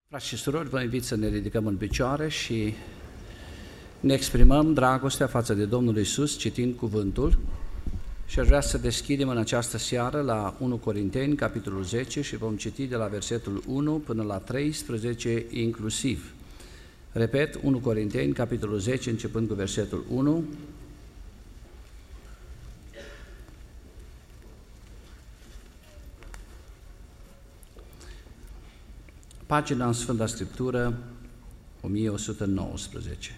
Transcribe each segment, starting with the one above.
Frați și surori, vă invit să ne ridicăm în picioare și ne exprimăm dragostea față de Domnul Iisus citind cuvântul. Și aș vrea să deschidem în această seară la 1 Corinteni, capitolul 10, și vom citi de la versetul 1 până la 13 inclusiv. Repet, 1 Corinteni, capitolul 10, începând cu versetul 1. Pagina în Sfânta Scriptură, 1119.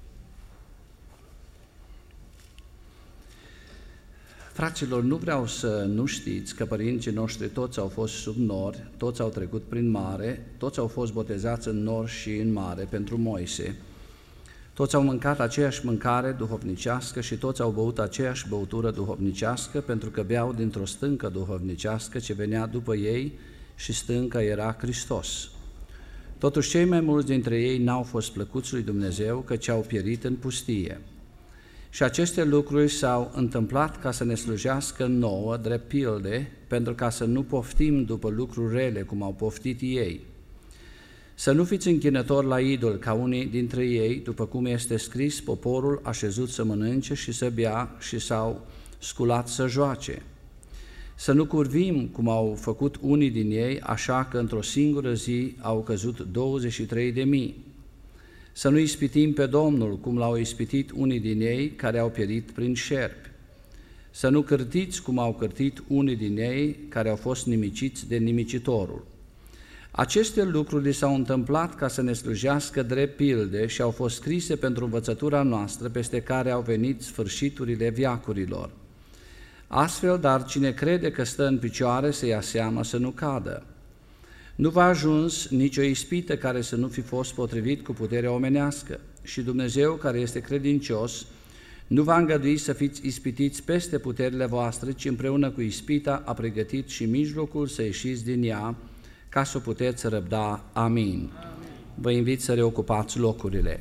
Fraților, nu vreau să nu știți că părinții noștri toți au fost sub nori, toți au trecut prin mare, toți au fost botezați în nori și în mare pentru Moise. Toți au mâncat aceeași mâncare duhovnicească și toți au băut aceeași băutură duhovnicească, pentru că beau dintr-o stâncă duhovnicească ce venea după ei și stânca era Hristos. Totuși, cei mai mulți dintre ei n-au fost plăcuți lui Dumnezeu, căci au pierit în pustie. Și aceste lucruri s-au întâmplat ca să ne slujească nouă, drept pilde, pentru ca să nu poftim după lucruri rele, cum au poftit ei. Să nu fiți închinători la idol, ca unii dintre ei, după cum este scris, poporul a șezut să mănânce și să bea și s-au sculat să joace. Să nu curvim, cum au făcut unii din ei, așa că într-o singură zi au căzut 23.000. Să nu ispitim pe Domnul, cum l-au ispitit unii din ei, care au pierit prin șerpi. Să nu cârtiți, cum au cârtit unii din ei, care au fost nimiciți de nimicitorul. Aceste lucruri li s-au întâmplat ca să ne slujească drept pilde și au fost scrise pentru învățătura noastră, peste care au venit sfârșiturile veacurilor. Astfel, dar cine crede că stă în picioare să ia seama să nu cadă. Nu v-a ajuns nicio ispită care să nu fi fost potrivit cu puterea omenească și Dumnezeu, care este credincios, nu va îngădui să fiți ispitiți peste puterile voastre, ci împreună cu ispita a pregătit și mijlocul să ieșiți din ea, ca să o puteți răbda. Amin. Vă invit să reocupați locurile.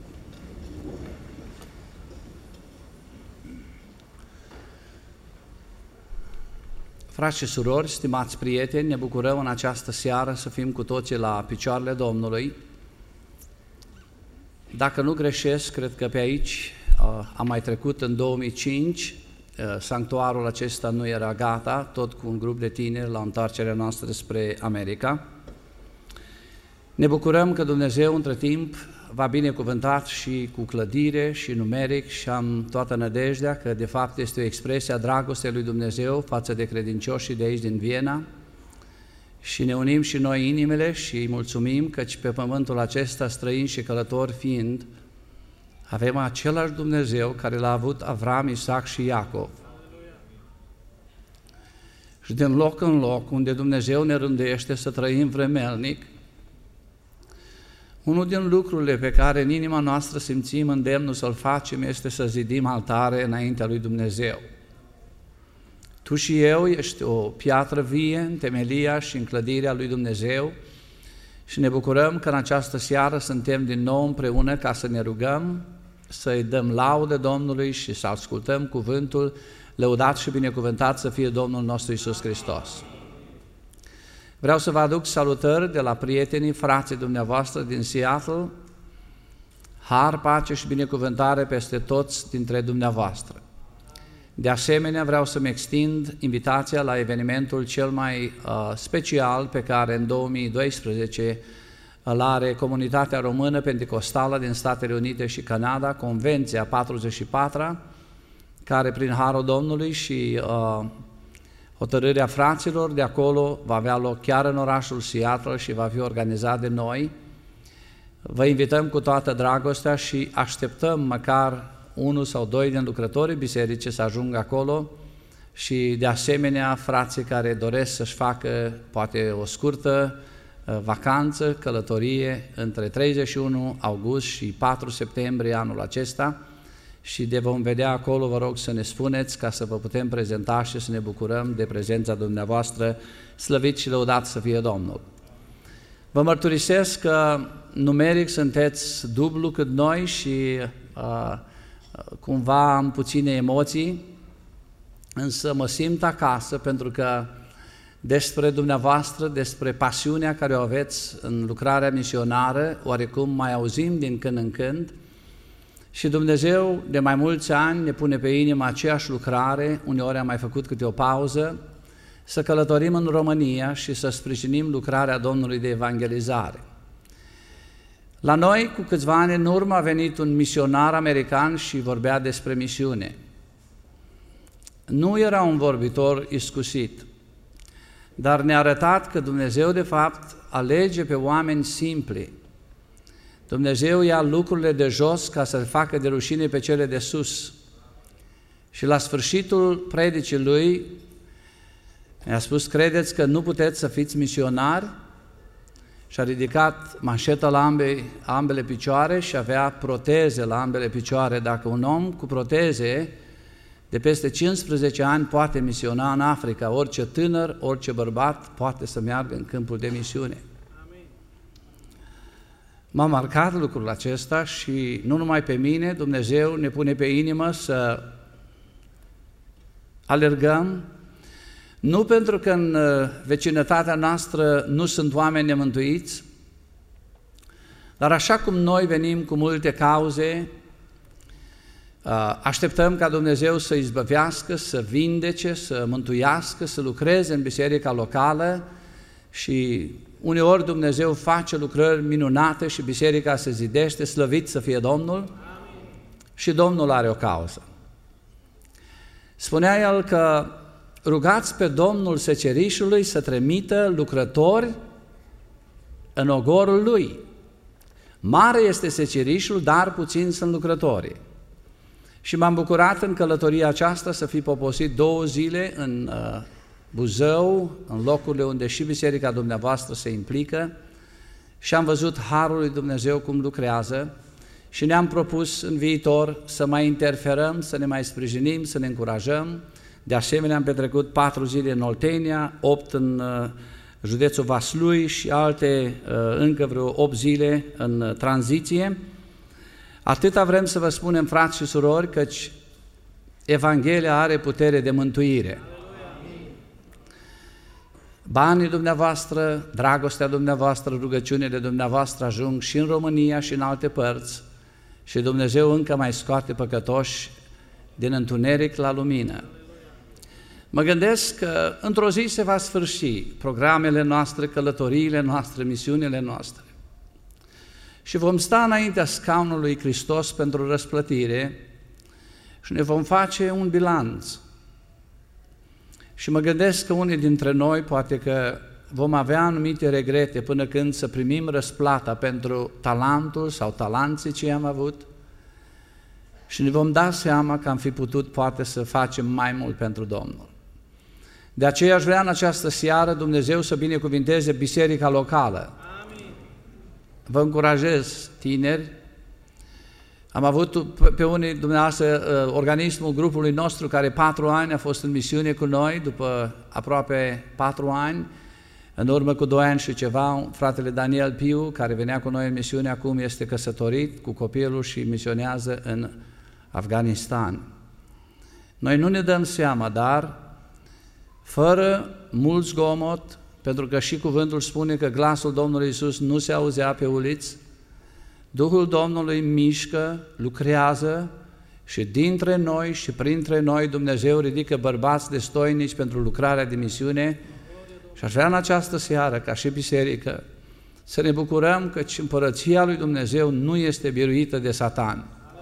Frați și surori, stimați prieteni, ne bucurăm în această seară să fim cu toții la picioarele Domnului. Dacă nu greșesc, cred că pe aici am mai trecut în 2005, sanctuarul acesta nu era gata, tot cu un grup de tineri la întoarcerea noastră spre America. Ne bucurăm că Dumnezeu între timp v-a binecuvântat și cu clădire și numeric și am toată nădejdea că de fapt este o expresie a dragostei lui Dumnezeu față de credincioșii de aici din Viena și ne unim și noi inimile și îi mulțumim căci pe pământul acesta, străini și călători fiind, avem același Dumnezeu care l-a avut Avram, Isaac și Iacov. Și din loc în loc unde Dumnezeu ne rânduiește să trăim vremelnic, unul din lucrurile pe care în inima noastră simțim îndemnul să-l facem este să zidim altare înaintea lui Dumnezeu. Tu și eu ești o piatră vie în temelia și în clădirea lui Dumnezeu și ne bucurăm că în această seară suntem din nou împreună ca să ne rugăm, să-i dăm laudă Domnului și să ascultăm cuvântul, lăudat și binecuvântat să fie Domnul nostru Iisus Hristos. Vreau să vă aduc salutări de la prietenii, frații dumneavoastră din Seattle, har, pace și binecuvântare peste toți dintre dumneavoastră. De asemenea, vreau să-mi extind invitația la evenimentul cel mai special pe care în 2012 îl are Comunitatea Română Pentecostală din Statele Unite și Canada, Convenția 44-a, care prin harul Domnului și hotărârea fraților de acolo va avea loc chiar în orașul Seattle și va fi organizat de noi. Vă invităm cu toată dragostea și așteptăm măcar unul sau doi din lucrătorii bisericii să ajungă acolo și de asemenea frații care doresc să-și facă poate o scurtă vacanță, călătorie între 31 august și 4 septembrie anul acesta. Și de vom vedea acolo, vă rog să ne spuneți ca să vă putem prezenta și să ne bucurăm de prezența dumneavoastră, slăvit și lăudat să fie Domnul. Vă mărturisesc că numeric sunteți dublu cât noi și cumva am puține emoții, însă mă simt acasă pentru că despre dumneavoastră, despre pasiunea care o aveți în lucrarea misionară, oarecum mai auzim din când în când, și Dumnezeu de mai mulți ani ne pune pe inimă aceeași lucrare, uneori am mai făcut câte o pauză, să călătorim în România și să sprijinim lucrarea Domnului de evangelizare. La noi, cu câțiva ani în urmă, a venit un misionar american și vorbea despre misiune. Nu era un vorbitor iscusit, dar ne-a arătat că Dumnezeu, de fapt, alege pe oameni simpli. Dumnezeu ia lucrurile de jos ca să le facă de rușine pe cele de sus. Și la sfârșitul predicii lui mi-a spus: credeți că nu puteți să fiți misionari? Și a ridicat manșeta la ambele picioare și avea proteze la ambele picioare. Dacă un om cu proteze de peste 15 ani poate misiona în Africa, orice tânăr, orice bărbat poate să meargă în câmpul de misiune. Amin. M-a marcat lucrul acesta și nu numai pe mine, Dumnezeu ne pune pe inimă să alergăm, nu pentru că în vecinătatea noastră nu sunt oameni nemântuiți, dar așa cum noi venim cu multe cauze, așteptăm ca Dumnezeu să izbăvească, să vindece, să mântuiască, să lucreze în biserica locală și uneori Dumnezeu face lucrări minunate și biserica se zidește, slăvit să fie Domnul. Amin. Și Domnul are o cauză. Spunea el că rugați pe Domnul secerișului să trimită lucrători în ogorul lui. Mare este secerișul, dar puțini sunt lucrătorii. Și m-am bucurat în călătoria aceasta să fi poposit 2 zile în Buzău, în locurile unde și biserica dumneavoastră se implică, și am văzut harul lui Dumnezeu cum lucrează și ne-am propus în viitor să mai interferăm, să ne mai sprijinim, să ne încurajăm. De asemenea, am petrecut 4 zile în Oltenia, 8 în județul Vaslui și alte încă vreo 8 zile în tranziție. Atâta vrem să vă spunem, frați și surori, căci Evanghelia are putere de mântuire. Banii dumneavoastră, dragostea dumneavoastră, rugăciunile dumneavoastră ajung și în România și în alte părți și Dumnezeu încă mai scoate păcătoși din întuneric la lumină. Mă gândesc că într-o zi se va sfârși programele noastre, călătoriile noastre, misiunile noastre. Și vom sta înaintea scaunului lui Hristos pentru răsplătire și ne vom face un bilanț. Și mă gândesc că unii dintre noi poate că vom avea anumite regrete până când să primim răsplata pentru talentul sau talanții ce am avut și ne vom da seama că am fi putut poate să facem mai mult pentru Domnul. De aceea aș vrea în această seară Dumnezeu să binecuvinteze biserica locală. Amin. Vă încurajez, tineri. Am avut pe unii dumneavoastră organismul grupului nostru care 4 ani a fost în misiune cu noi, după aproape 4 ani, în urmă cu 2 ani și ceva, fratele Daniel Piu, care venea cu noi în misiune, acum este căsătorit cu copilul și misionează în Afganistan. Noi nu ne dăm seama, dar fără mult zgomot, pentru că și cuvântul spune că glasul Domnului Iisus nu se auzea pe uliți, Duhul Domnului mișcă, lucrează și dintre noi și printre noi Dumnezeu ridică bărbați destoinici pentru lucrarea de misiune și aș vrea în această seară, ca și biserică, să ne bucurăm că împărăția lui Dumnezeu nu este biruită de Satan.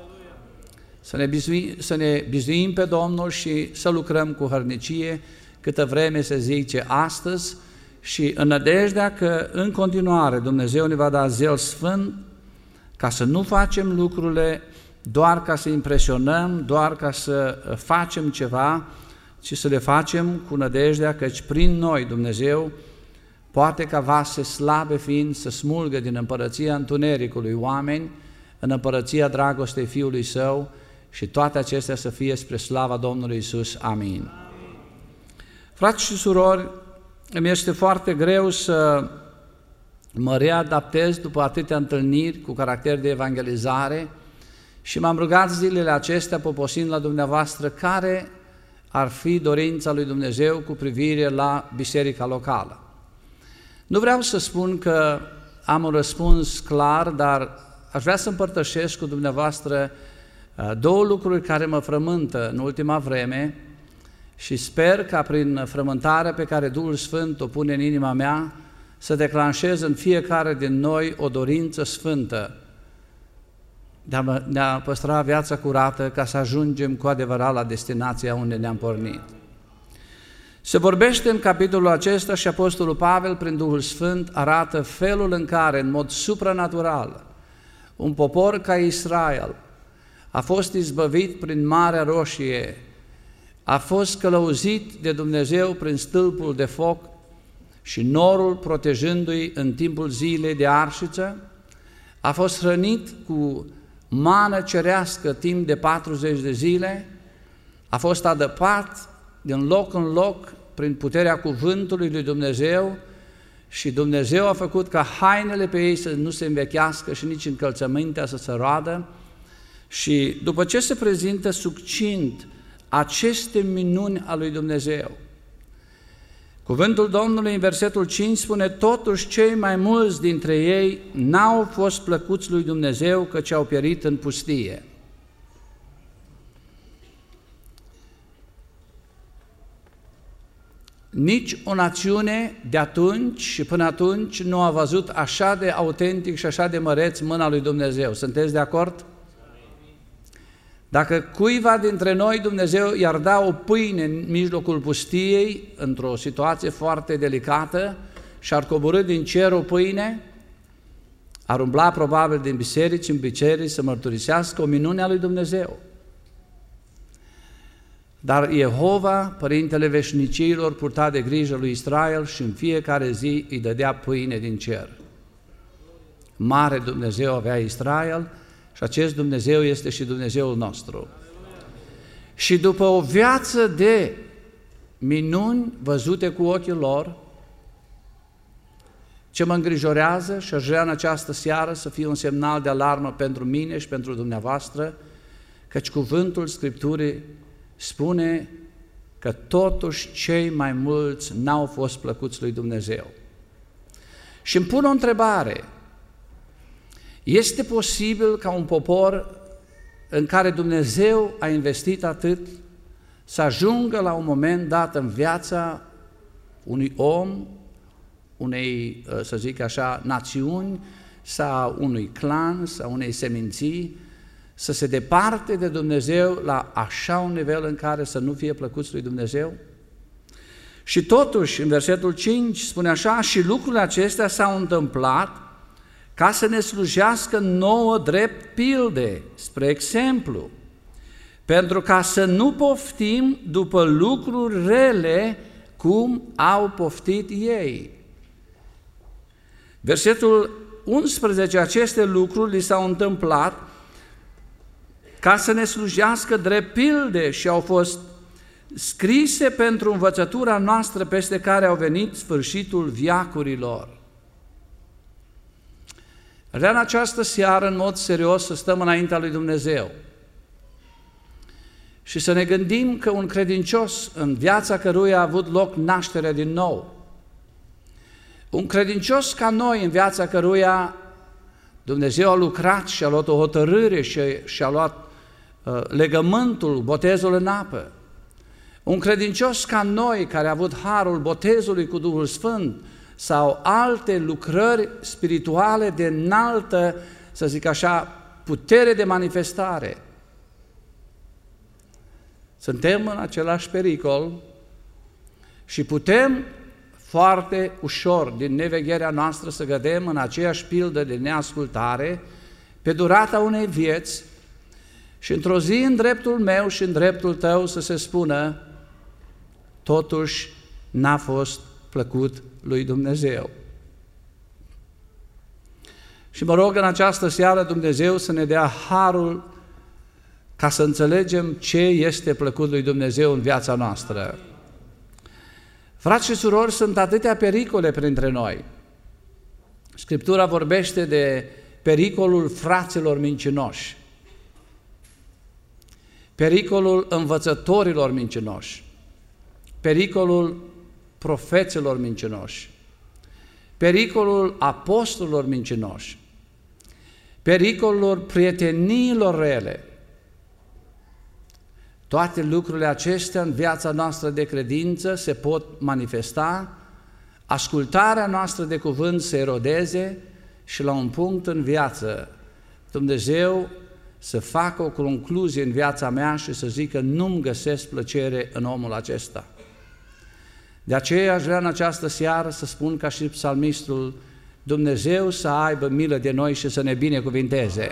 Să ne bizuim pe Domnul și să lucrăm cu hărnicie câtă vreme se zice astăzi și în nădejdea că în continuare Dumnezeu ne va da zel sfânt ca să nu facem lucrurile doar ca să impresionăm, doar ca să facem ceva, ci să le facem cu nădejdea căci prin noi Dumnezeu poate ca vase slabe fiind să smulgă din împărăția întunericului oameni în împărăția dragostei Fiului Său și toate acestea să fie spre slava Domnului Iisus. Amin. Frați și surori, îmi este foarte greu să mă readaptez după atâtea întâlniri cu caracter de evangelizare și m-am rugat zilele acestea, poposind la dumneavoastră, care ar fi dorința lui Dumnezeu cu privire la biserica locală. Nu vreau să spun că am un răspuns clar, dar aș vrea să împărtășesc cu dumneavoastră două lucruri care mă frământă în ultima vreme și sper ca prin frământarea pe care Duhul Sfânt o pune în inima mea să declanșez în fiecare din noi o dorință sfântă de a păstra viața curată ca să ajungem cu adevărat la destinația unde ne-am pornit. Se vorbește în capitolul acesta și Apostolul Pavel, prin Duhul Sfânt, arată felul în care, în mod supranatural, un popor ca Israel a fost izbăvit prin Marea Roșie, a fost călăuzit de Dumnezeu prin stâlpul de foc și norul protejându-i în timpul zilei de arșiță, a fost hrănit cu mană cerească timp de 40 de zile, a fost adăpat din loc în loc prin puterea cuvântului lui Dumnezeu și Dumnezeu a făcut ca hainele pe ei să nu se învechească și nici încălțămintea să se roadă. Și după ce se prezintă succint aceste minuni a lui Dumnezeu, cuvântul Domnului în versetul 5 spune: totuși cei mai mulți dintre ei n-au fost plăcuți lui Dumnezeu, căci au pierit în pustie. Nici o națiune de atunci și până atunci nu a văzut așa de autentic și așa de măreț mâna lui Dumnezeu. Sunteți de acord? Dacă cuiva dintre noi Dumnezeu i-ar da o pâine în mijlocul pustiei, într-o situație foarte delicată, și ar coborî din cer o pâine, ar umbla probabil din biserici în biserici să mărturisească o minune a lui Dumnezeu. Dar Jehova, Părintele Veșnicilor, purta de grijă lui Israel și în fiecare zi îi dădea pâine din cer. Mare Dumnezeu avea Israel și acest Dumnezeu este și Dumnezeul nostru. Și după o viață de minuni văzute cu ochii lor, ce mă îngrijorează și aș vrea în această seară să fie un semnal de alarmă pentru mine și pentru dumneavoastră, căci cuvântul Scripturii spune că totuși cei mai mulți n-au fost plăcuți lui Dumnezeu. Și îmi pun o întrebare: este posibil ca un popor în care Dumnezeu a investit atât să ajungă la un moment dat în viața unui om, unei, să zic așa, națiuni sau unui clan sau unei seminții, să se departe de Dumnezeu la așa un nivel în care să nu fie plăcuți lui Dumnezeu? Și totuși, în versetul 5 spune așa: și lucrurile acestea s-au întâmplat ca să ne slujească nouă drept pilde, spre exemplu, pentru ca să nu poftim după lucruri rele cum au poftit ei. Versetul 11, aceste lucruri li s-au întâmplat ca să ne slujească drept pilde și au fost scrise pentru învățătura noastră, peste care au venit sfârșitul veacurilor. Vreau în această seară, în mod serios, să stăm înaintea lui Dumnezeu și să ne gândim că un credincios în viața căruia a avut loc nașterea din nou, un credincios ca noi în viața căruia Dumnezeu a lucrat și a luat o hotărâre și a luat legământul, botezul în apă, un credincios ca noi care a avut harul botezului cu Duhul Sfânt sau alte lucrări spirituale de înaltă, să zic așa, putere de manifestare. Suntem în același pericol și putem foarte ușor din nevegherea noastră să cădem în aceeași pildă de neascultare pe durata unei vieți și într-o zi în dreptul meu și în dreptul tău să se spună: totuși n-a fost plăcut lui Dumnezeu. Și mă rog în această seară Dumnezeu să ne dea harul ca să înțelegem ce este plăcut lui Dumnezeu în viața noastră. Frați și surori, sunt atâtea pericole printre noi. Scriptura vorbește de pericolul fraților mincinoși. pericolul învățătorilor mincinoși, pericolul profeților mincinoși, pericolul apostolilor mincinoși, pericolul prieteniilor rele. Toate lucrurile acestea în viața noastră de credință se pot manifesta, ascultarea noastră de cuvânt se erodeze și la un punct în viață Dumnezeu să facă o concluzie în viața mea și să zică nu-mi găsesc plăcere în omul acesta. De aceea aș vrea în această seară să spun ca și psalmistul, Dumnezeu să aibă milă de noi și să ne binecuvinteze.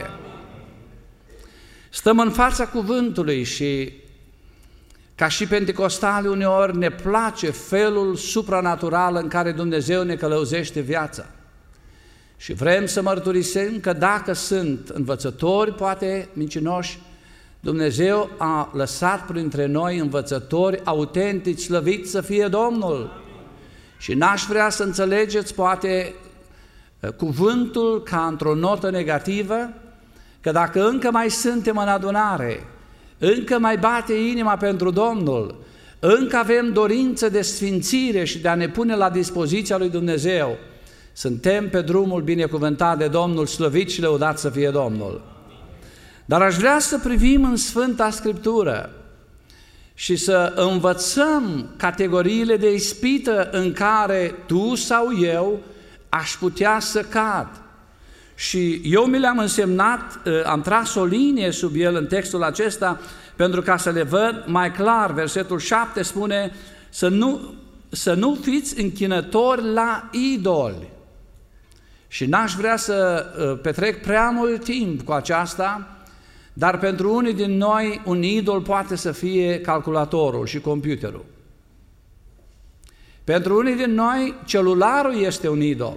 Stăm în fața cuvântului și ca și pentecostali uneori ne place felul supranatural în care Dumnezeu ne călăuzește viața. Și vrem să mărturisim că dacă sunt învățători, poate mincinoși, Dumnezeu a lăsat printre noi învățători autentici, slăviți să fie Domnul. Și n-aș vrea să înțelegeți poate cuvântul ca într-o notă negativă, că dacă încă mai suntem în adunare, încă mai bate inima pentru Domnul, încă avem dorință de sfințire și de a ne pune la dispoziția lui Dumnezeu, suntem pe drumul binecuvântat de Domnul, slăvit și lăudat să fie Domnul. Dar aș vrea să privim în Sfânta Scriptură și să învățăm categoriile de ispită în care tu sau eu aș putea să cad. Și eu mi le-am însemnat, am tras o linie sub el în textul acesta pentru ca să le văd mai clar. Versetul 7 spune să nu fiți închinători la idoli. Și n-aș vrea să petrec prea mult timp cu aceasta, dar pentru unii din noi un idol poate să fie calculatorul și computerul. Pentru unii din noi celularul este un idol.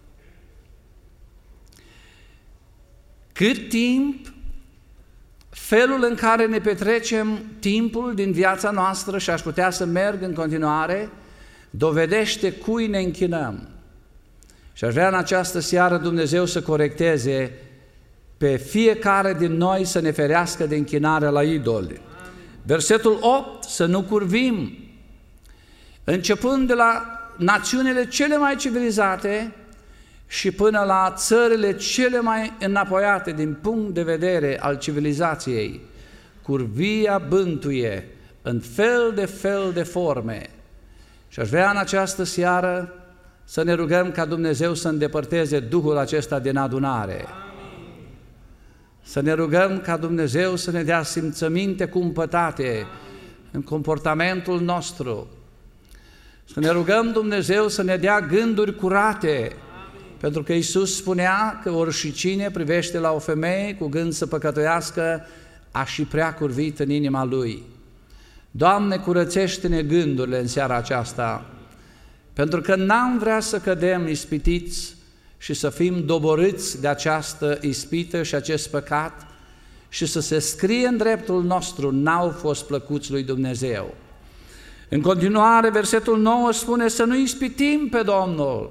Cât timp, felul în care ne petrecem timpul din viața noastră, și aș putea să merg în continuare, dovedește cui ne închinăm. Și aș vrea în această seară Dumnezeu să corecteze pe fiecare din noi, să ne ferească de închinarea la idoli. Versetul 8, să nu curvim, începând de la națiunile cele mai civilizate și până la țările cele mai înapoiate din punct de vedere al civilizației. Curvia bântuie în fel de forme. Și aș vrea în această seară să ne rugăm ca Dumnezeu să îndepărteze Duhul acesta din adunare. Să ne rugăm ca Dumnezeu să ne dea simțăminte cumpătate în comportamentul nostru. Să ne rugăm Dumnezeu să ne dea gânduri curate, pentru că Iisus spunea că oricine privește la o femeie cu gând să păcătuiască, a și prea curvit în inima lui. Doamne, curățește-ne gândurile în seara aceasta, pentru că n-am vrea să cădem ispitiți și să fim doborâți de această ispită și acest păcat și să se scrie în dreptul nostru, n-au fost plăcuți lui Dumnezeu. În continuare, versetul 9 spune să nu ispitim pe Domnul.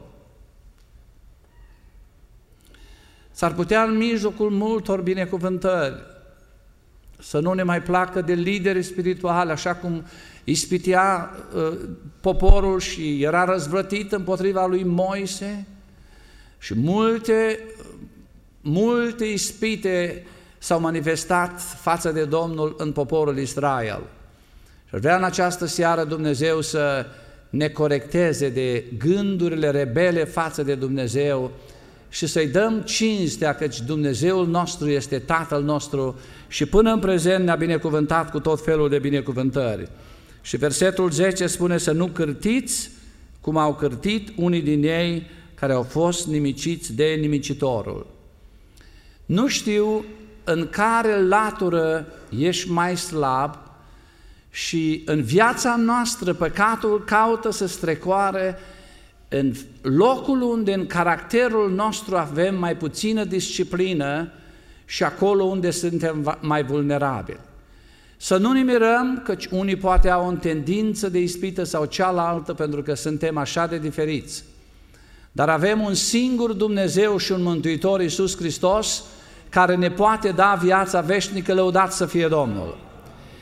S-ar putea în mijlocul multor binecuvântări să nu ne mai placă de lideri spirituali, așa cum ispitea poporul și era răzvrătit împotriva lui Moise, și multe ispite s-au manifestat față de Domnul în poporul Israel. Și vrea în această seară Dumnezeu să ne corecteze de gândurile rebele față de Dumnezeu și să-i dăm cinstea, căci Dumnezeul nostru este Tatăl nostru și până în prezent ne-a binecuvântat cu tot felul de binecuvântări. Și versetul 10 spune să nu cârtiți cum au cârtit unii din ei care au fost nimiciți de nimicitorul. Nu știu în care latură ești mai slab și în viața noastră păcatul caută să strecoare în locul unde în caracterul nostru avem mai puțină disciplină și acolo unde suntem mai vulnerabili. Să nu ne mirăm că unii poate au o tendință de ispită sau cealaltă pentru că suntem așa de diferiți. Dar avem un singur Dumnezeu și un Mântuitor, Iisus Hristos, care ne poate da viața veșnică, lăudat să fie Domnul.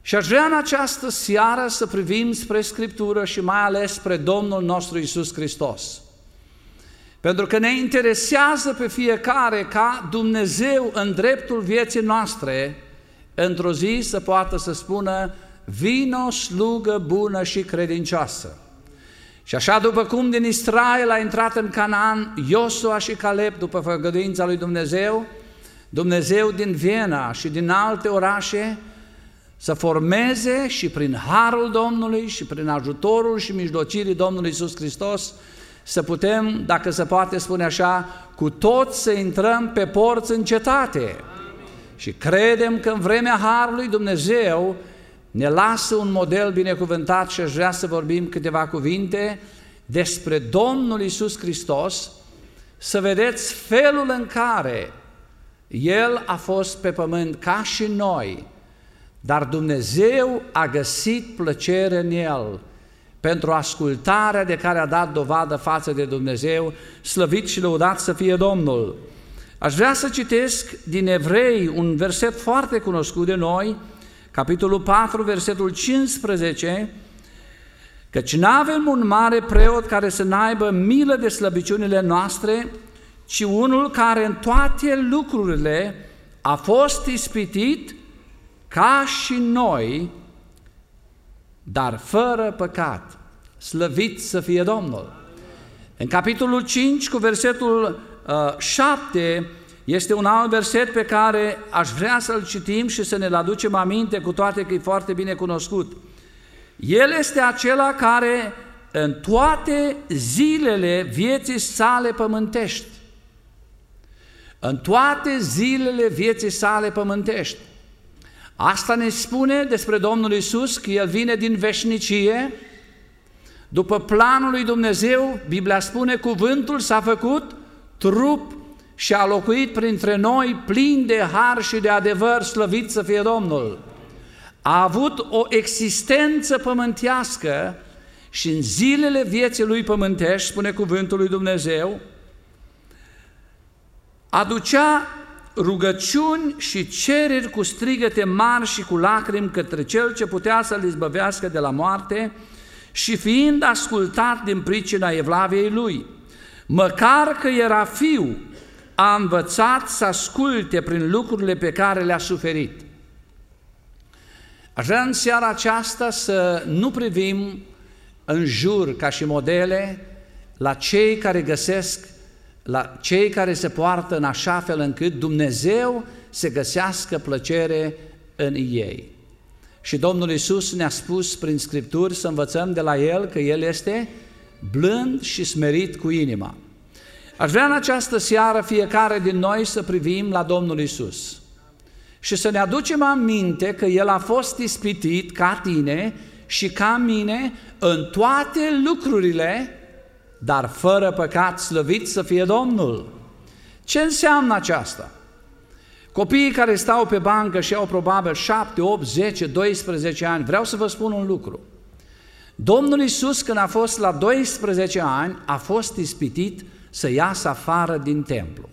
Și aș vrea în această seară să privim spre Scriptură și mai ales spre Domnul nostru Iisus Hristos. Pentru că ne interesează pe fiecare ca Dumnezeu în dreptul vieții noastre într-o zi să poată să spună: vino slugă bună și credincioasă. Și așa după cum din Israel a intrat în Canaan Iosua și Caleb după făgăduința lui Dumnezeu, Dumnezeu din Viena și din alte orașe să formeze și prin harul Domnului și prin ajutorul și mijlocirii Domnului Iisus Hristos să putem, dacă se poate spune așa, cu toți să intrăm pe porți în cetate. Amin. Și credem că în vremea harului Dumnezeu ne lasă un model binecuvântat și aș vrea să vorbim câteva cuvinte despre Domnul Iisus Hristos, să vedeți felul în care El a fost pe pământ ca și noi, dar Dumnezeu a găsit plăcere în El pentru ascultarea de care a dat dovadă față de Dumnezeu, slăvit și lăudat să fie Domnul. Aș vrea să citesc din Evrei un verset foarte cunoscut de noi, capitolul 4, versetul 15, căci n-avem un mare preot care să n-aibă milă de slăbiciunile noastre, ci unul care în toate lucrurile a fost ispitit ca și noi, dar fără păcat. Slăvit să fie Domnul! În capitolul 5, cu versetul 7, este un alt verset pe care aș vrea să-l citim și să ne-l aducem aminte, cu toate că e foarte bine cunoscut. El este acela care în toate zilele vieții sale pământești, în toate zilele vieții sale pământești. Asta ne spune despre Domnul Iisus că El vine din veșnicie, după planul lui Dumnezeu. Biblia spune: cuvântul s-a făcut trup și a locuit printre noi, plin de har și de adevăr, slăvit să fie Domnul. A avut o existență pământească și în zilele vieții Lui pământești, spune cuvântul lui Dumnezeu, aducea rugăciuni și cereri cu strigăte mari și cu lacrimi către Cel ce putea să-L izbăvească de la moarte și fiind ascultat din pricina evlaviei Lui, măcar că era fiu, a învățat să asculte prin lucrurile pe care le-a suferit. Aș vrea în seara aceasta să nu privim în jur ca și modele la cei care găsesc, la cei care se poartă în așa fel încât Dumnezeu să găsească plăcere în ei. Și Domnul Iisus ne-a spus prin Scripturi să învățăm de la El că El este blând și smerit cu inima. Aș vrea în această seară fiecare din noi să privim la Domnul Iisus și să ne aducem aminte că El a fost ispitit ca tine și ca mine în toate lucrurile, dar fără păcat, slăvit să fie Domnul. Ce înseamnă aceasta? Copiii care stau pe bancă și au probabil 7, 8, 10, 12 ani, vreau să vă spun un lucru. Domnul Iisus, când a fost la 12 ani, a fost ispitit să iasă afară din templu.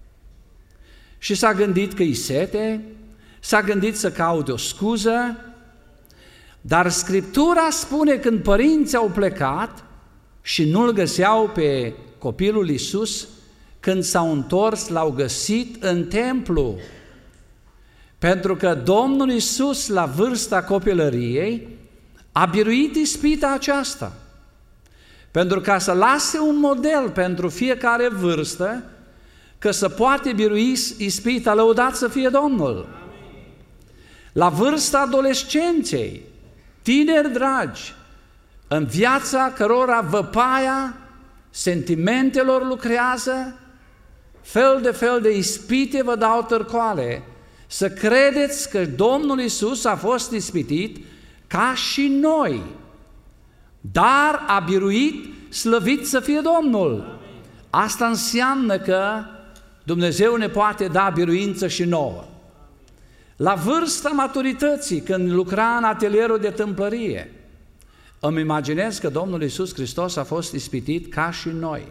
Și s-a gândit că îi sete, s-a gândit să caute o scuză, dar Scriptura spune când părinții au plecat și nu-L găseau pe copilul Iisus, când s-au întors, L-au găsit în templu. Pentru că Domnul Iisus, la vârsta copilăriei, a biruit ispita aceasta. Pentru ca să lase un model pentru fiecare vârstă, că se poate birui ispita, lăudat să fie Domnul. La vârsta adolescenței, tineri dragi, în viața cărora văpaia sentimentelor lucrează, fel de ispite vă dau târcoale, să credeți că Domnul Iisus a fost ispitit ca și noi, dar a biruit, slăvit să fie Domnul. Asta înseamnă că Dumnezeu ne poate da biruință și nouă. La vârsta maturității, când lucra în atelierul de tâmplărie, îmi imaginez că Domnul Iisus Hristos a fost ispitit ca și noi.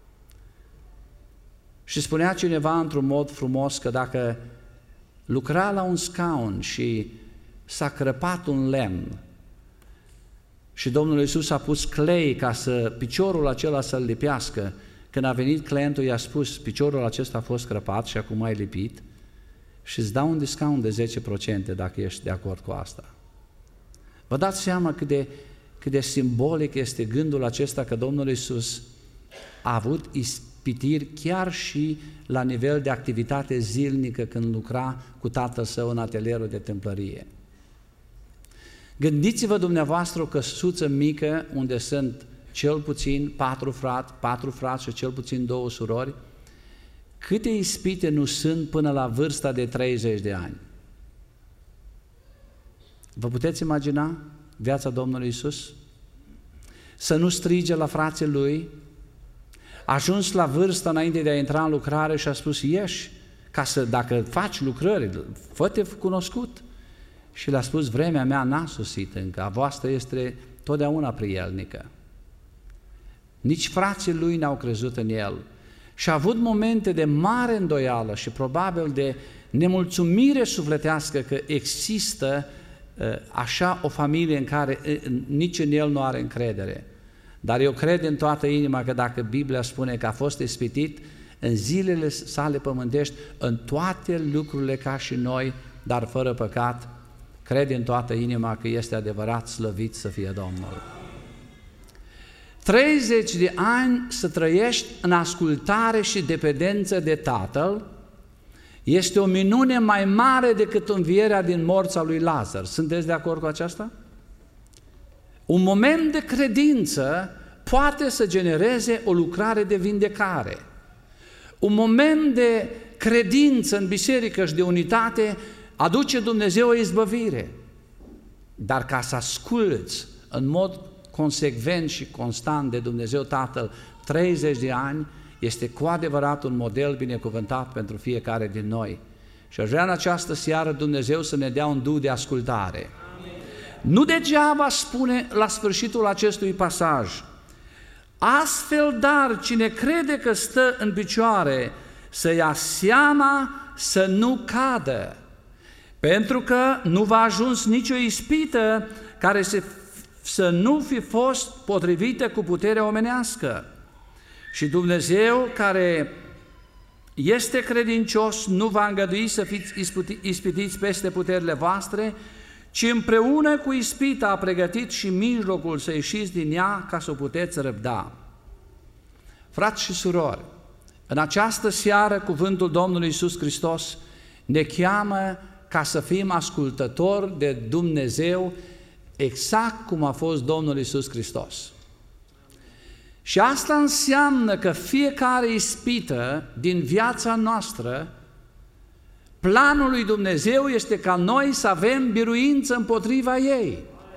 Și spunea cineva într-un mod frumos că dacă lucra la un scaun și s-a crăpat un lemn și Domnul Iisus a pus clei ca să piciorul acela să-l lipească. Când a venit clientul, i-a spus, piciorul acesta a fost crăpat și acum ai lipit și îți dau un discount de 10% dacă ești de acord cu asta. Vă dați seama cât de simbolic este gândul acesta că Domnul Iisus a avut ispitiri chiar și la nivel de activitate zilnică când lucra cu tatăl său în atelierul de tâmplărie. Gândiți-vă dumneavoastră o căsuță mică unde sunt cel puțin 4 frați și cel puțin 2 surori, câte ispite nu sunt până la vârsta de 30 de ani? Vă puteți imagina viața Domnului Iisus? Să nu strige la frații lui, a ajuns la vârstă înainte de a intra în lucrare și a spus, ieși, ca să, dacă faci lucrări, fă-te cunoscut. Și le-a spus, vremea mea n-a sosit încă, a voastră este totdeauna prielnică. Nici frații lui n-au crezut în el. Și a avut momente de mare îndoială și probabil de nemulțumire sufletească că există așa o familie în care nici în el nu are încredere. Dar eu cred în toată inima că dacă Biblia spune că a fost ispitit în zilele sale pământești, în toate lucrurile ca și noi, dar fără păcat, cred în toată inima că este adevărat, slăvit să fie Domnul. 30 de ani să trăiești în ascultare și dependență de Tatăl este o minune mai mare decât învierea din morți a lui Lazar. Sunteți de acord cu aceasta? Un moment de credință poate să genereze o lucrare de vindecare. Un moment de credință în biserică și de unitate aduce Dumnezeu o izbăvire. Dar ca să asculți în mod consecvent și constant de Dumnezeu Tatăl 30 de ani, este cu adevărat un model binecuvântat pentru fiecare din noi. Și aș vrea în această seară Dumnezeu să ne dea un duh de ascultare. Amin. Nu degeaba spune la sfârșitul acestui pasaj, astfel dar cine crede că stă în picioare să ia seama să nu cadă, pentru că nu va ajuns nicio ispită care să nu fi fost potrivită cu puterea omenească. Și Dumnezeu, care este credincios, nu va îngădui să fiți ispitiți peste puterile voastre, ci împreună cu ispita a pregătit și mijlocul să ieșiți din ea ca să o puteți răbda. Frați și surori, în această seară cuvântul Domnului Iisus Hristos ne cheamă ca să fim ascultători de Dumnezeu exact cum a fost Domnul Iisus Hristos. Și asta înseamnă că fiecare ispită din viața noastră, planul lui Dumnezeu este ca noi să avem biruință împotriva ei.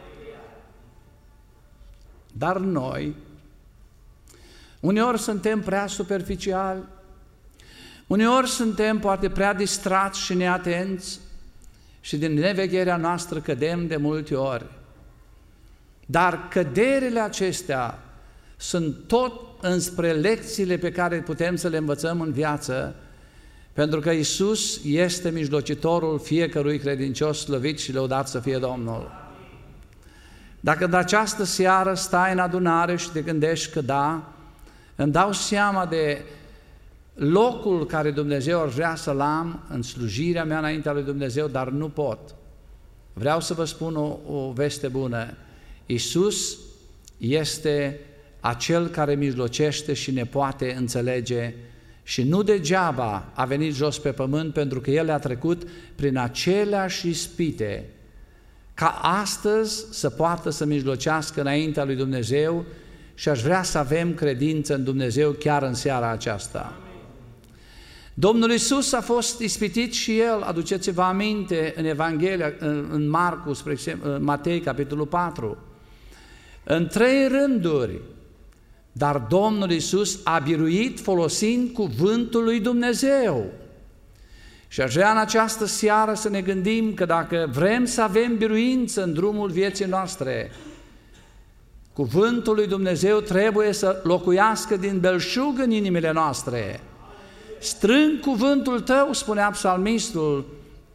Dar noi, uneori suntem prea superficiali, uneori suntem poate prea distrați și neatenți și din nevegherea noastră cădem de multe ori. Dar căderile acestea sunt tot înspre lecțiile pe care putem să le învățăm în viață, pentru că Iisus este mijlocitorul fiecărui credincios, slăvit și lăudat să fie Domnul. Dacă în această seară stai în adunare și te gândești că da, îmi dau seama de locul care Dumnezeu ar vrea să-l am în slujirea mea înaintea lui Dumnezeu, dar nu pot. Vreau să vă spun o veste bună. Iisus este acel care mijlocește și ne poate înțelege și nu degeaba a venit jos pe pământ, pentru că El a trecut prin aceleași ispite ca astăzi să poată să mijlocească înaintea lui Dumnezeu și aș vrea să avem credință în Dumnezeu chiar în seara aceasta. Domnul Iisus a fost ispitit și El, aduceți-vă aminte în Evanghelie, în Marcu, spre exemplu, Matei, capitolul 4, în 3 rânduri, dar Domnul Iisus a biruit folosind cuvântul lui Dumnezeu. Și aș vrea în această seară să ne gândim că dacă vrem să avem biruință în drumul vieții noastre, cuvântul lui Dumnezeu trebuie să locuiască din belșug în inimile noastre. Strâng cuvântul tău, spunea psalmistul,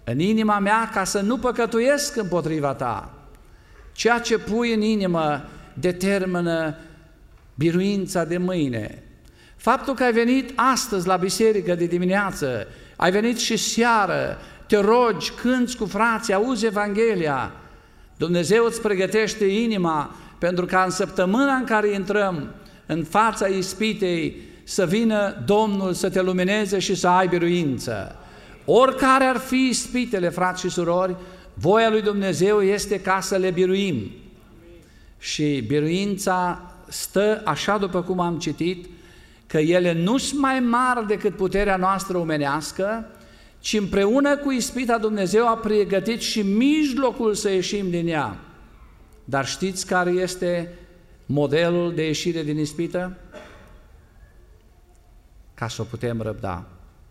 în inima mea ca să nu păcătuiesc împotriva ta. Ceea ce pui în inimă determină biruința de mâine. Faptul că ai venit astăzi la biserică de dimineață, ai venit și seară, te rogi, cânți cu frații, auzi Evanghelia, Dumnezeu îți pregătește inima pentru ca în săptămâna în care intrăm în fața ispitei să vină Domnul să te lumineze și să ai biruință. Oricare ar fi ispitele, frați și surori, voia lui Dumnezeu este ca să le biruim. Și biruința stă așa după cum am citit, că ele nu sunt mai mari decât puterea noastră omenească, ci împreună cu ispita Dumnezeu a pregătit și mijlocul să ieșim din ea. Dar știți care este modelul de ieșire din ispită? Ca să o putem răbda.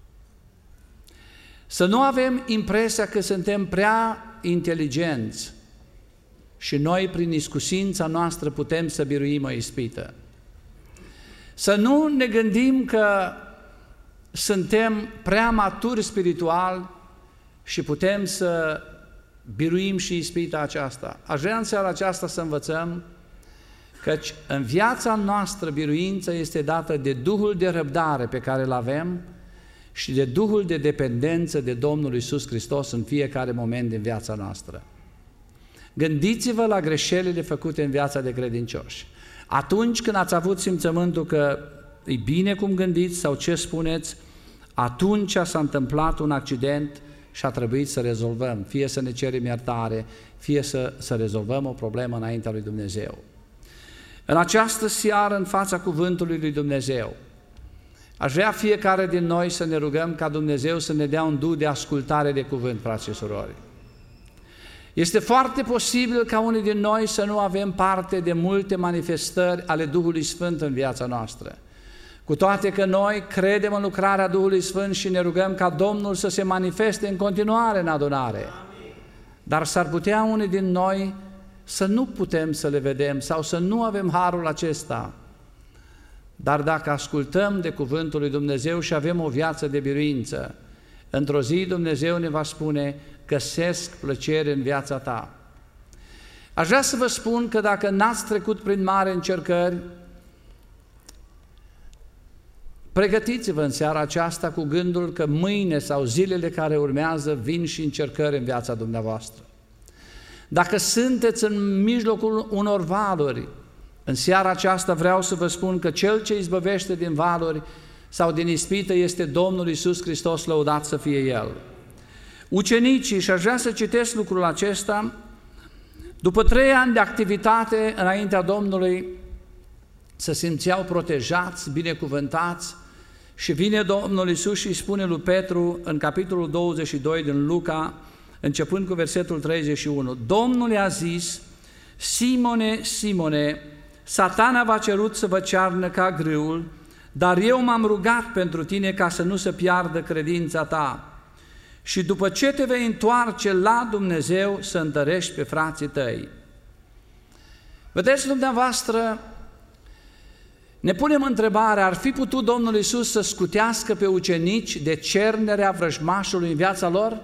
Să nu avem impresia că suntem prea inteligenți și noi prin iscusința noastră putem să biruim o ispită. Să nu ne gândim că suntem prea maturi spiritual și putem să biruim și ispita aceasta. Aș vrea în seara aceasta să învățăm căci în viața noastră biruința este dată de Duhul de răbdare pe care îl avem și de Duhul de dependență de Domnul Iisus Hristos în fiecare moment din viața noastră. Gândiți-vă la greșelile făcute în viața de credincioși. Atunci când ați avut simțământul că e bine cum gândiți sau ce spuneți, atunci s-a întâmplat un accident și a trebuit să rezolvăm, fie să ne cerem iertare, fie să rezolvăm o problemă înaintea lui Dumnezeu. În această seară, în fața cuvântului lui Dumnezeu, aș vrea fiecare din noi să ne rugăm ca Dumnezeu să ne dea un duh de ascultare de cuvânt, frați și surori. Este foarte posibil ca unii din noi să nu avem parte de multe manifestări ale Duhului Sfânt în viața noastră. Cu toate că noi credem în lucrarea Duhului Sfânt și ne rugăm ca Domnul să se manifeste în continuare în adunare. Dar s-ar putea unii din noi să nu putem să le vedem sau să nu avem harul acesta. Dar dacă ascultăm de cuvântul lui Dumnezeu și avem o viață de biruință, într-o zi Dumnezeu ne va spune: găsesc plăcere în viața ta. Aș vrea să vă spun că dacă n-ați trecut prin mari încercări, pregătiți-vă în seara aceasta cu gândul că mâine sau zilele care urmează vin și încercări în viața dumneavoastră. Dacă sunteți în mijlocul unor valuri, în seara aceasta vreau să vă spun că Cel ce izbăvește din valuri sau din ispită este Domnul Iisus Hristos, lăudat să fie El. Ucenicii, și aș vrea să citesc lucrul acesta, după 3 ani de activitate înaintea Domnului, se simțeau protejați, binecuvântați și vine Domnul Iisus și îi spune lui Petru în capitolul 22 din Luca, începând cu versetul 31, Domnul i-a zis: Simone, Simone, Satana v-a cerut să vă cearnă ca grâul, dar eu m-am rugat pentru tine ca să nu se piardă credința ta. Și după ce te vei întoarce la Dumnezeu, să întărești pe frații tăi. Vedeți, dumneavoastră, ne punem întrebarea, ar fi putut Domnul Iisus să scutească pe ucenici de cernerea vrăjmașului în viața lor?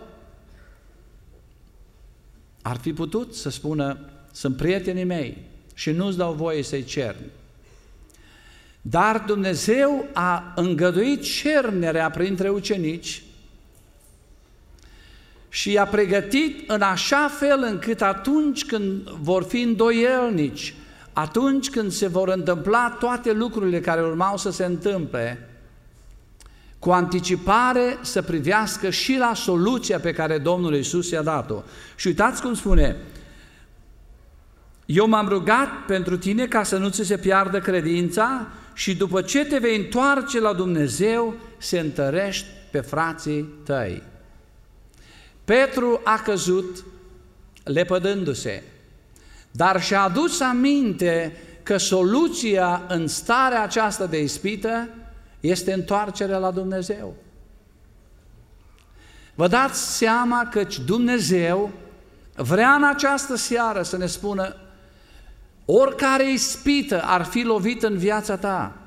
Ar fi putut să spună: sunt prietenii mei și nu-ți dau voie să-i cerni. Dar Dumnezeu a îngăduit cernerea printre ucenici și i-a pregătit în așa fel încât atunci când vor fi îndoielnici, atunci când se vor întâmpla toate lucrurile care urmau să se întâmple, cu anticipare să privească și la soluția pe care Domnul Iisus i-a dat-o. Și uitați cum spune: eu m-am rugat pentru tine ca să nu ți se piardă credința și după ce te vei întoarce la Dumnezeu, să întărești pe frații tăi. Petru a căzut lepădându-se, dar și-a adus aminte că soluția în starea aceasta de ispită este întoarcerea la Dumnezeu. Vă dați seama că Dumnezeu vrea în această seară să ne spună: oricare ispită ar fi lovit în viața ta,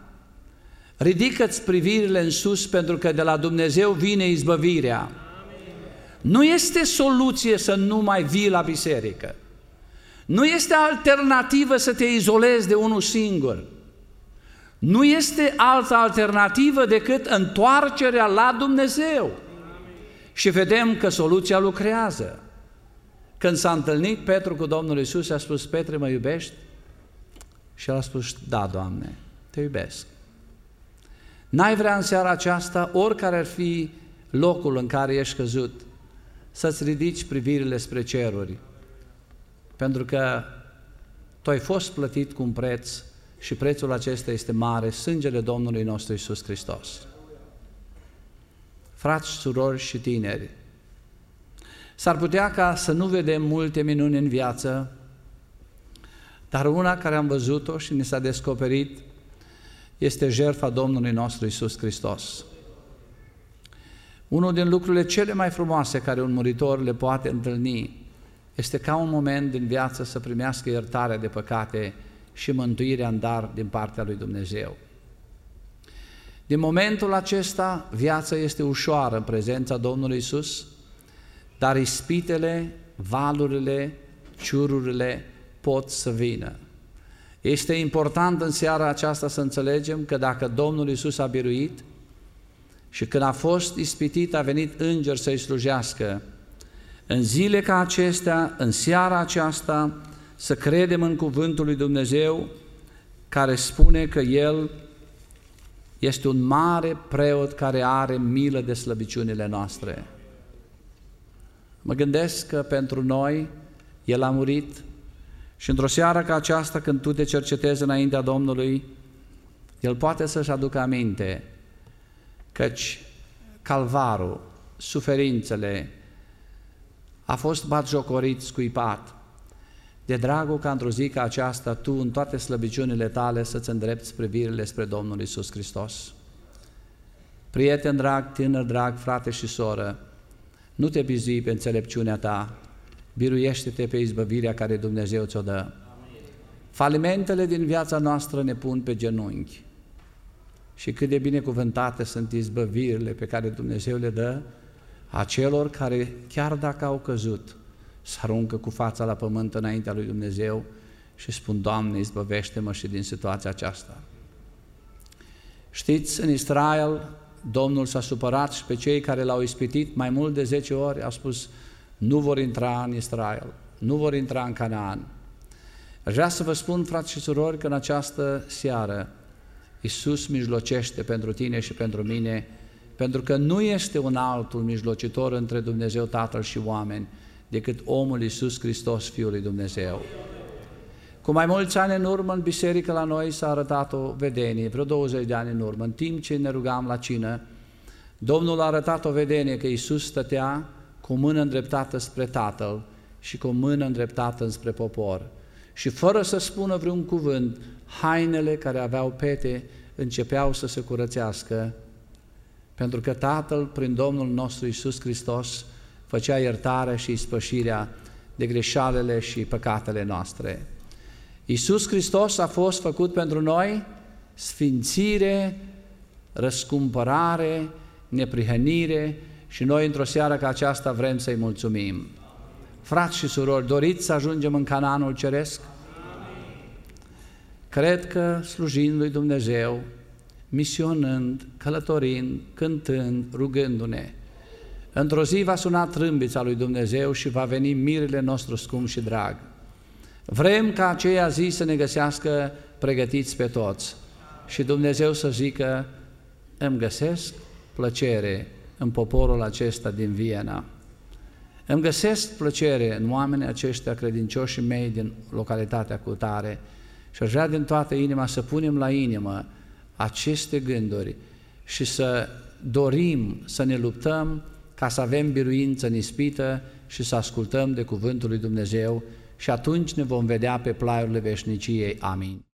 ridică-ți privirile în sus, pentru că de la Dumnezeu vine izbăvirea. Nu este soluție să nu mai vii la biserică. Nu este alternativă să te izolezi de unul singur. Nu este altă alternativă decât întoarcerea la Dumnezeu. Și vedem că soluția lucrează. Când s-a întâlnit Petru cu Domnul Iisus, a spus: Petre, mă iubești? Și el a spus: da, Doamne, te iubesc. N-ai vrea în seara aceasta, oricare ar fi locul în care ești căzut, să-ți ridici privirile spre ceruri, pentru că tu ai fost plătit cu un preț și prețul acesta este mare, sângele Domnului nostru Iisus Hristos. Frați, surori și tineri, s-ar putea ca să nu vedem multe minuni în viață, dar una care am văzut-o și ne s-a descoperit este jertfa Domnului nostru Iisus Hristos. Unul din lucrurile cele mai frumoase care un muritor le poate întâlni este ca un moment din viață să primească iertarea de păcate și mântuirea în dar din partea lui Dumnezeu. Din momentul acesta, viața este ușoară în prezența Domnului Iisus, dar ispitele, valurile, ciururile pot să vină. Este important în seara aceasta să înțelegem că dacă Domnul Iisus a biruit și când a fost ispitit a venit înger să-i slujească, în zile ca acestea, în seara aceasta, să credem în cuvântul lui Dumnezeu care spune că El este un mare preot care are milă de slăbiciunile noastre. Mă gândesc că pentru noi El a murit și într-o seară ca aceasta, când tu te cercetezi înaintea Domnului, El poate să-și aducă aminte căci calvarul, suferințele, a fost batjocorit, scuipat, de dragul ca într-o zi ca aceasta tu, în toate slăbiciunile tale, să-ți îndrepți privirile spre Domnul Iisus Hristos. Prieten drag, tânăr drag, frate și soră, nu te bizui pe înțelepciunea ta, biruiește-te pe izbăvirea care Dumnezeu ți-o dă. Falimentele din viața noastră ne pun pe genunchi și cât de binecuvântate sunt izbăvirile pe care Dumnezeu le dă acelor care, chiar dacă au căzut, se aruncă cu fața la pământ înaintea lui Dumnezeu și spun: Doamne, izbăvește-mă și din situația aceasta. Știți, în Israel, Domnul s-a supărat și pe cei care l-au ispitit mai mult de 10 ori, a spus: nu vor intra în Israel, nu vor intra în Canaan. Aș vrea să vă spun, frați și surori, că în această seară Iisus mijlocește pentru tine și pentru mine, pentru că nu este un altul mijlocitor între Dumnezeu Tatăl și oameni decât omul Iisus Hristos, Fiul lui Dumnezeu. Cu mai mulți ani în urmă, în biserică la noi s-a arătat o vedenie, vreo 20 de ani în urmă, în timp ce ne rugam la cină, Domnul a arătat o vedenie că Iisus stătea cu o mână îndreptată spre Tatăl și cu o mână îndreptată înspre popor. Și fără să spună vreun cuvânt, hainele care aveau pete începeau să se curățească, pentru că Tatăl, prin Domnul nostru Iisus Hristos, făcea iertarea și ispășirea de greșalele și păcatele noastre. Iisus Hristos a fost făcut pentru noi sfințire, răscumpărare, neprihănire și noi într-o seară ca aceasta vrem să-i mulțumim. Frați și surori, doriți să ajungem în Canaanul Ceresc? Cred că slujind lui Dumnezeu, misionând, călătorind, cântând, rugându-ne, într-o zi va suna trâmbița lui Dumnezeu și va veni mirele nostru scump și drag. Vrem ca aceea zi să ne găsească pregătiți pe toți și Dumnezeu să zică: îmi găsesc plăcere în poporul acesta din Viena. Îmi găsesc plăcere în oamenii aceștia credincioși mei din localitatea cutare și aș vrea din toată inima să punem la inimă aceste gânduri și să dorim să ne luptăm ca să avem biruință în ispită și să ascultăm de cuvântul lui Dumnezeu și atunci ne vom vedea pe plaiurile veșniciei. Amin.